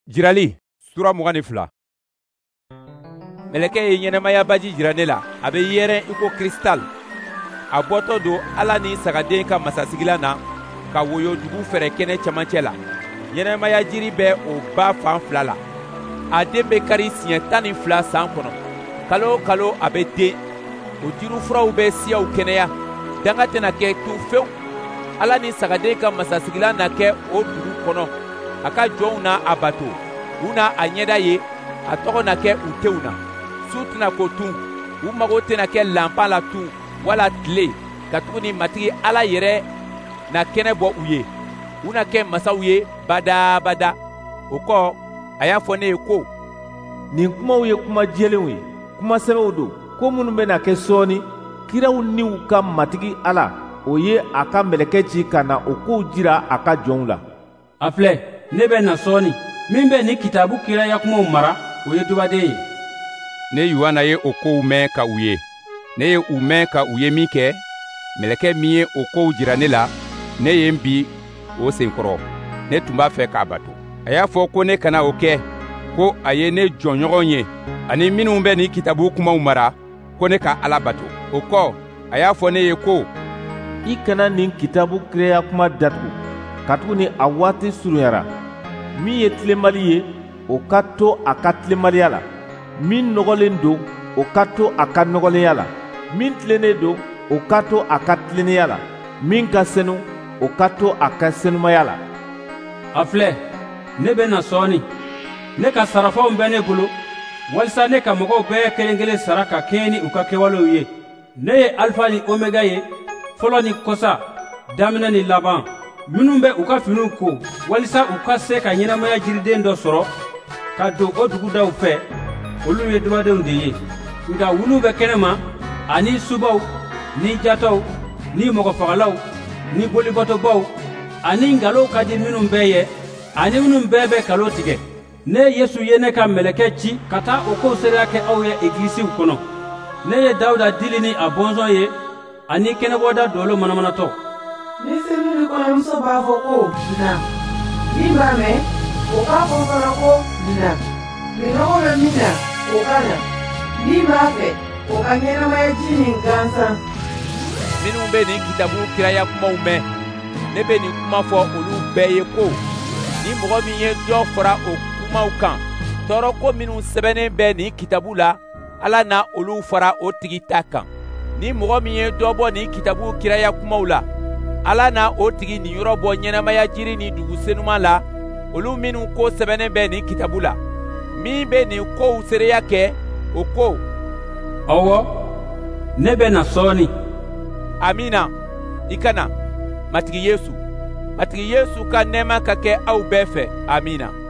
Jirali sura 22. Meleke ye ɲɛnɛmaya baji jira ne la, a bɛ yɛrɛ i ko kristal. A bɔtɔ don Ala ni sagaden ka masasigila na ka woyo dugu fɛrɛ kɛnɛ cɛmancɛ la. Ɲɛnɛmaya jiri bɛ o ba fan fila la. A den bɛ kari siɲɛ 12 san kɔnɔ. Kalo o kalo a bɛ den. O jirifuraw bɛ siyaw kɛnɛya. Danga tɛna kɛ tun fewu. Ala ni sagaden ka masasigila na kɛ o dugu kɔnɔ. A ka jɔnw na a bato, u na a ɲɛda ye, a tɔgɔ na kɛ u tew na. Su tɛna ko tun, u mago tɛna kɛ lanpan la tun, wala tile, katuguni matigi Ala yɛrɛ na kɛnɛ bɔ u ye. U na kɛ masaw ye badabada. O kɔ, a y'a fɔ ne ye ko: nin kumaw ye kuma jɛlenw ye, kuma sɛbɛw don, ko minnu bɛna kɛ sɔɔni, kiraw ni u ka matigi Ala, o ye a ka mɛlɛkɛ ci ka na o kow jira a ka jɔnw la. A filɛ, ne bɛ na sɔɔni, min bɛ nin kitabu kiraya kumaw mara, o ye dubaden ye. Ne Yohana ye o kow mɛn ka u ye. Ne ye u mɛn ka u ye min kɛ, mɛlɛkɛ min ye o kow jira ne la, ne ye n bi o senkɔrɔ. Ne tun b'a fɛ k'a bato. A y'a fɔ ko ne kana o kɛ, ko a ye ne jɔnɲɔgɔn ye, ani minnu bɛ nin kitabu kumaw mara, ko ne ka Ala bato. O kɔ, a y'a fɔ ne ye ko: i kana nin kitabu kiraya kuma datugu, katuguni a waati surunyara. Min ye tilemali ye, o ka to a ka tilemaliya la. Min nɔgɔlen don, o ka to a ka nɔgɔlenya la. Min tilennen don, o ka to a ka tilennenya la. Min ka senu, o ka to a ka senumaya la. A filɛ, ne bɛ na sɔɔni. Ne ka sarafaw bɛ ne bolo, walisa ne ka mɔgɔw bɛɛ kelen kelen sara ka kɛɲɛ ni u ka kɛwalew ye. Ne ye alifa ni omega ye, fɔlɔ ni kɔsa, daminɛ ni laban. Minnu bɛ u ka finiw ko, walisa u ka se ka ɲɛnamaya jiriden dɔ sɔrɔ ka don o dugudaw fɛ, olu ye dubadenw de ye. Nka wuluw bɛ kɛnɛma, ani subaw, ni jatɔw, ni mɔgɔfagalaw, ni bolibɔtɔbaw, ani ngalow ka di minnu bɛɛ ye, ani minnu bɛɛ bɛ kalo tigɛ. Ne Yesu ye ne ka mɛlɛkɛ ci ka taa o kow seereya kɛ aw ye egilisiw kɔnɔ. Ne ye Dawuda dili ni a bɔnsɔn ye, ani kɛnɛbɔda dolo manamanatɔ. Ni selili kɔɲɔmuso b'a fɔ ko na, min b'a mɛn, o k'a fɔ fana ko na. Minɔgɔ bɛ min na, o ka na. Min b'a fɛ, o ka ɲɛnamaya ji nin gansan. Minnu bɛ nin kitabu kiraya kumaw mɛn, ne bɛ nin kuma fɔ olu bɛɛ ye ko: ni mɔgɔ min ye dɔ fara o kumaw kan, tɔɔrɔko minnu sɛbɛnnen bɛ nin kitabu la, Ala na olu fara o tigi ta kan. Ni mɔgɔ min ye dɔ bɔ nin kitabu kiraya kumaw la, Ala na o tigi nin yɔrɔ bɔ ɲɛnamaya jiri ni dugu senuman la, olu minnu ko sɛbɛnnen bɛ nin kitabu la. Min bɛ nin kow seereya kɛ, o ko: ɔwɔ, ne bɛ na sɔɔni. Amina, i ka na, matigi Yesu. Matigi Yesu ka nɛɛma ka kɛ aw bɛɛ fɛ. Amina.